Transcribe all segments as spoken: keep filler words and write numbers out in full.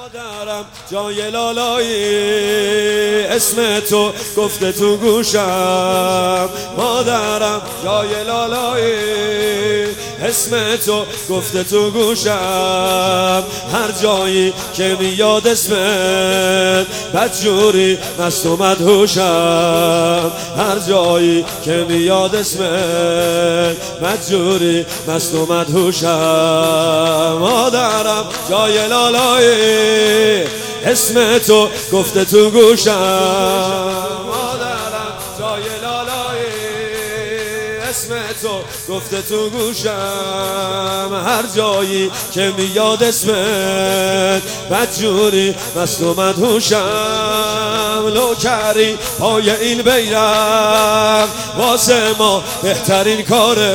مادرم جای لالایی اسم تو گفته تو گوشم، مادرم جای لالایی اسم تو گفته تو گوشم، هر جایی که میاد اسمت بدجوری مست و مدهوشم، هر جایی که میاد اسمت بدجوری مست و مدهوشم، مادرم جای لالایی اسم تو گفته تو گوشم، مادرم جای لالایی اسم تو گفته تو گوشم، هر جایی که میاد اسمت بدجوری مست و مدهوشم، لوکری پای این بیرق واسه ما بهترین کاره،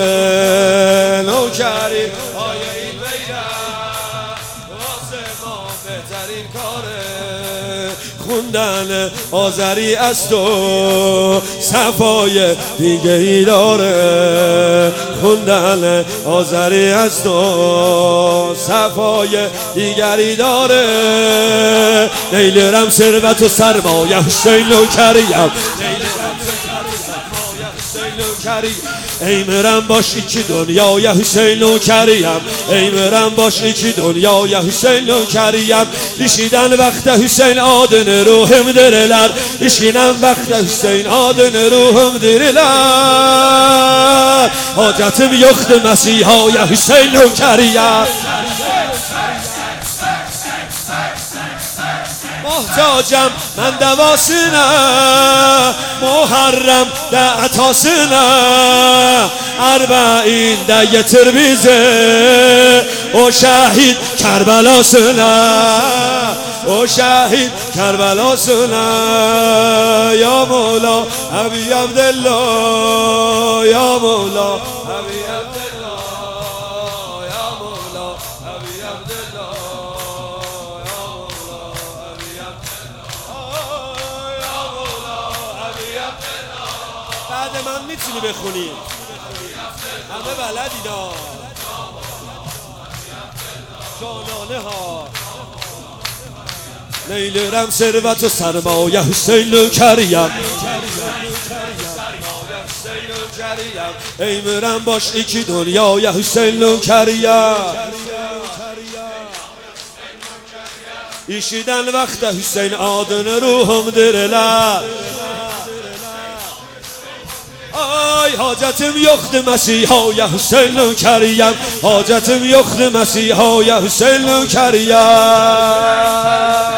لوکری پای این بیرق واسه ما بهترین کاره، خوندن آذری از تو صفای دیگه ای داره، خوندن آذری از تو صفای دیگری داره، نیلرم ثروت و سرمایه حسین لوکریم، ای مرم باش ایکی دنیای حسین لوکریم، ای مرم باش ایکی دنیای حسین لوکریم، düşiden vakte Hüseyin adını ruhum diriler, düşinen vakte Hüseyin adını ruhum diriler, hacatım yoktu Mesiha'ya Hüseyin lوکریم، محتاجم من دواسına محرم ده عطاسına اربعین ده getir bize o şehit Kerbelasına o şehit Kerbelasına ya Mola Abi Abdullah ya Mola Abi Abdullah ya Mola Abi Abdullah بعد من میتونی بخونی همه بلدینا جانانه ها، نیلرم ثروت و سرمایه حسین لوکریم، ای مرم باش ایکی دنیای حسین لوکریم، işiden vakte Hüseyin adını ruhum diriler, ay hacatım yoktu Mesiha'ya Hüseyin lوکریم، hacatım yoktu Mesiha'ya Hüseyin lوکریم،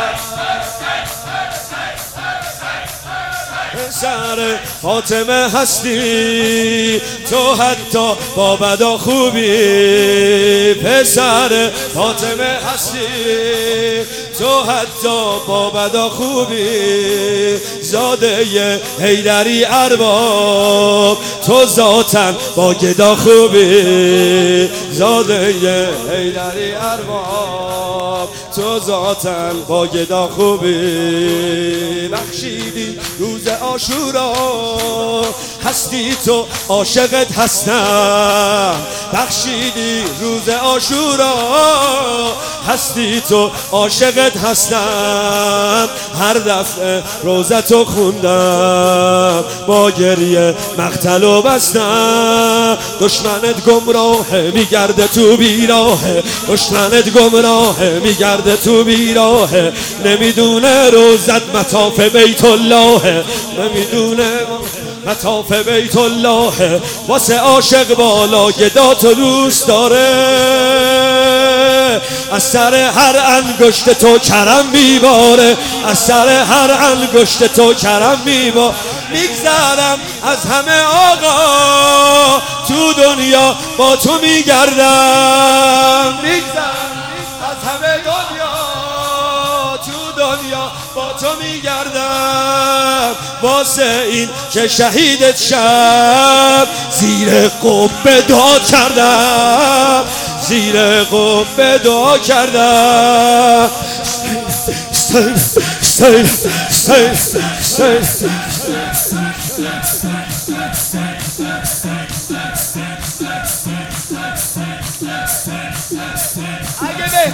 پسر فاطمه هستی تو حتی با بدا خوبی، پسر فاطمه هستی تو حتی با بدا خوبی، زاده حیدری ارباب تو ذاتن با گدا خوبی، زاده حیدری ارباب تو ذاتن با گدا خوبی، بخشیدی روز عاشورا هستی تو عاشقت هستم، بخشیدی روز عاشورا هستی تو عاشقت هستم، هر دفعه روزتو خوندم با گریه مقتلو بستم، دشمنت گمراهه میگرده تو بیراهه، دشمنت گمراهه میگرده تو بیراهه، نمیدونه روزت مطاف بیت الله، نمیدونه مطاف بیت الله، واسه عاشق بالا گدا تو دوست داره، از سر هر انگشت تو کرم میباره، از سر هر انگشت تو کرم میباره، میگذرم از همه آقا تو دنیا با تو میگردم، میگذرم از همه دنیا تو دنیا با تو میگردم، واسه این که شهیدت شب زیر قبه دعا کردم، زیر قبه دعا کردم، سیل سیل سیل سیل اگه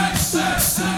سر سر سر